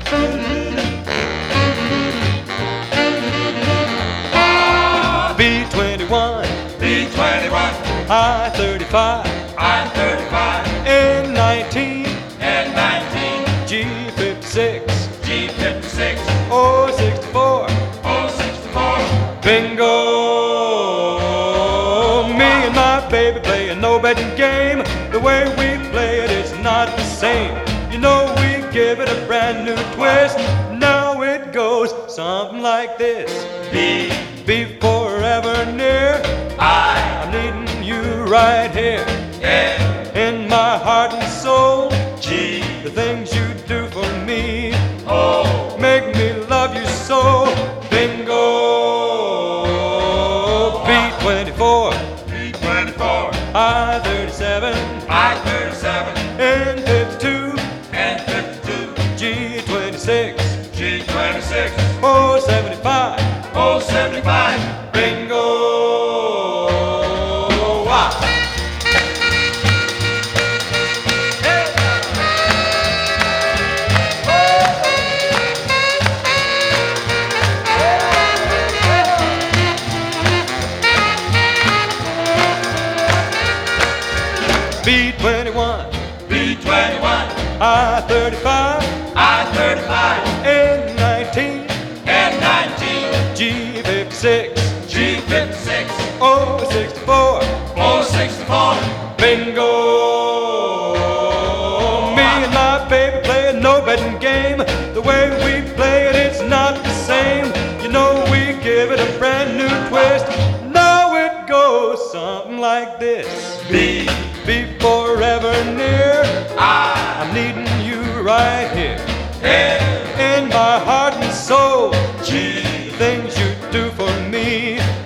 B-21, B-21, I-35, I-35, N-19, N-19, G-56, G-56, O-64, O-64. Bingo! Me and my baby play a no-betting game. The way we play it is not the same. You know we give it a brand new twist. Now it goes something like this. B, Be forever near. I'm needing you right here. N, In my heart and soul, G, the things you do for me O, make me love you so. Bingo! B-24, B-24, I-37, I-37, N-52, N-52, G-26, G-26, O-75, O-75. bingo! Ah. B-21, B-21, I-35, I-35, N-19, N-19, G-56, G-56, O-64, O-64. bingo! Me and my baby play a no-betting game. The way we play it, it's not the same. You know we give it a brand new twist. Now it goes something like this. B, Be forever near. I, I'm needing you right here. N, In my heart and soul, G, the things you do for me